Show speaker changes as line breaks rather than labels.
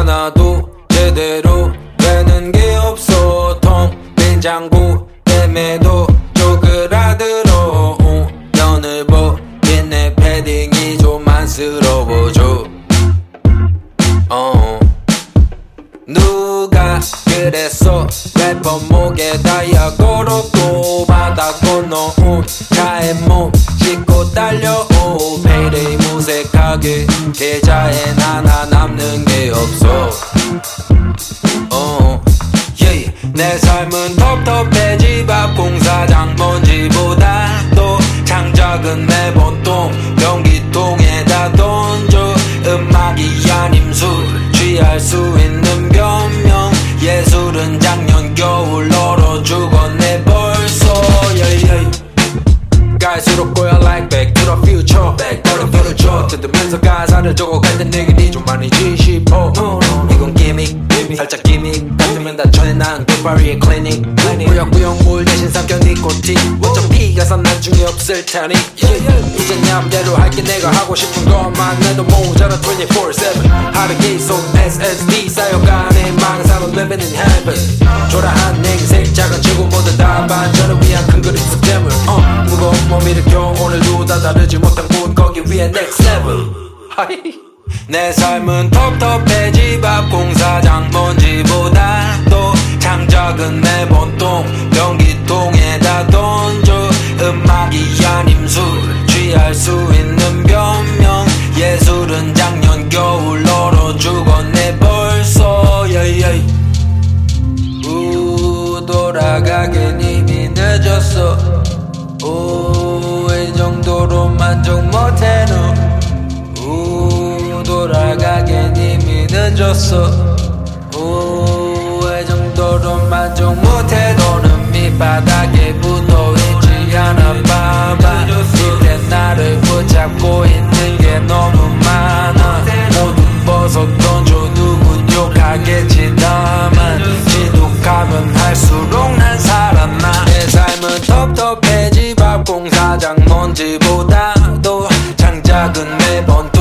하나도 제대로 되는 게 없어. 텅빈 장부 때문에도 쪼그라들어. 면을 벗긴 내 패딩이 좀 안쓰러워져. 누가 그랬어. 래퍼 목에 다이아 걸었고 바닥 건너온 차에 몸 싣고 달려오. 페이데이 무색하게 계좌엔 하나 남는 게 없어. 내 삶은 텁텁해. 집 앞 공사장 먼지보다도 창작은 매번 똥 변기통에다 던져. 음악이 아님 술 취할 수 있는 변명. 예술은 작년 겨울 얼어 죽었네 벌써. 갈수록 꼬여 like back to the future. back to the future. 뜯으면서 가사를 적어갈 땐 내게 좀 아니지 싶어. 이건 기믹 살짝 기믹 같으면 다 전해난 굿바리의 클리닉. 꾸역꾸역 물 대신 삼켜 니코틴. 어차피 가사 나중에 없을 테니. 이젠 맘대로 할게. 내가 하고 싶은 것만 해도 모자라 24/7. 하루기 속 SSD 쌓여가네. 망한 삶은 living in heaven. 초라한 내 인생 작은 치고 모두 다 반전을 위한 큰 그림 속 재물. 무거운 몸 일으켜 오늘도 다 다르지 못한 곳 거기 위에 next level. 내 삶은 텁텁해. 집 앞 공사장 먼지보다도 창작은 매번 똥 변기통에다 던져. 음악이 아님 술 취할 수 있는 변명. 예술은 작년 겨울 얼어 죽었네 벌써. 돌아가긴 이미 늦었어. 이 정도로 만족 못해 너. 돌아가긴 이미 늦었어. 이 정도로 만족 못해. 너는 밑바닥에 붙어있지 않아 봐봐. 밑에 나를 붙잡고 있는 게 너무 많아. 모두 벗어 던져 누군 욕하겠지. 다만 지독하면 할수록 난 살아나. 내 삶은 텁텁해. 집 앞 공사장 먼지보다도 창작은 매번